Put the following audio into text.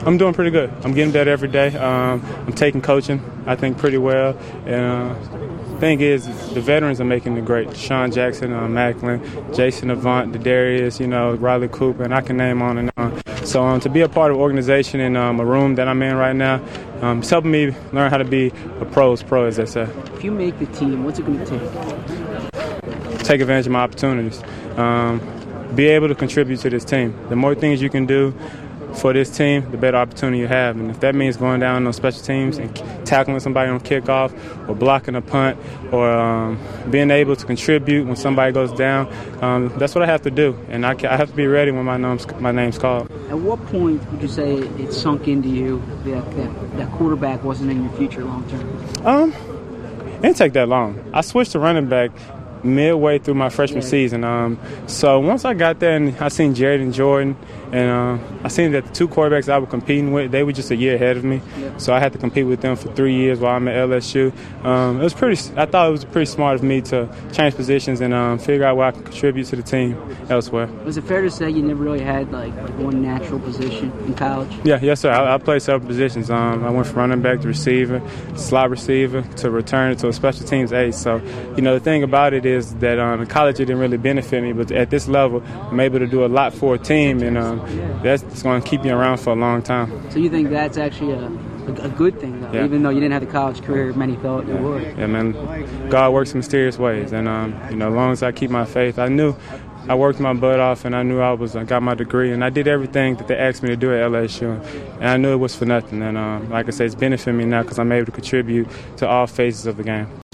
I'm doing pretty good. I'm getting better every day. I'm taking coaching, I think, pretty well. And the thing is, the veterans are making it great. Sean Jackson, Macklin, Jason Avant, Darius, Riley Cooper, and I can name on and on. So to be a part of an organization in a room that I'm in right now, it's helping me learn how to be a pro's pro, as they say. If you make the team, what's it going to take? Take advantage of my opportunities. Be able to contribute to this team. The more things you can do for this team, the better opportunity you have. And if that means going down on special teams and tackling somebody on kickoff or blocking a punt or being able to contribute when somebody goes down, that's what I have to do. And I have to be ready when my name's called. At what point would you say it sunk into you that quarterback wasn't in your future long term? It didn't take that long. I switched to running back midway through my freshman season. So once I got there and I seen Jared and Jordan, and I seen that the two quarterbacks I was competing with, they were just a year ahead of me. Yep. So I had to compete with them for 3 years while I'm at LSU. I thought it was pretty smart of me to change positions and figure out where I can contribute to the team elsewhere. Was it fair to say you never really had like one natural position in college? Yeah, yes, sir. I played several positions. I went from running back to receiver, slot receiver, to return to a special teams ace. So, the thing about it is that in college it didn't really benefit me, but at this level I'm able to do a lot for a team, and that's going to keep you around for a long time. So you think that's actually a good thing, though, even though you didn't have the college career many thought you would? Yeah, man. God works in mysterious ways, and as long as I keep my faith, I knew I worked my butt off, and I knew I got my degree, and I did everything that they asked me to do at LSU, and I knew it was for nothing. And like I said, it's benefiting me now because I'm able to contribute to all phases of the game.